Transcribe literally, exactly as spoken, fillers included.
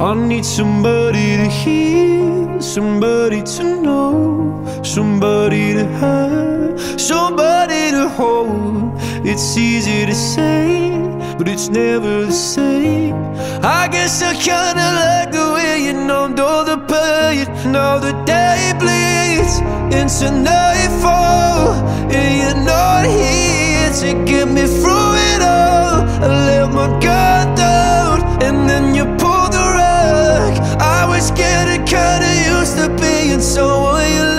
I need somebody to hear, somebody to know, somebody to have, somebody to hold. It's easy to say, but it's never the same. I guess I kinda like the way you numbed all the pain. Now the day bleeds into nightfall, and you're not here to get me through it all. I let my guard down, and then you pulled the rug. I was getting kinda used to being someone you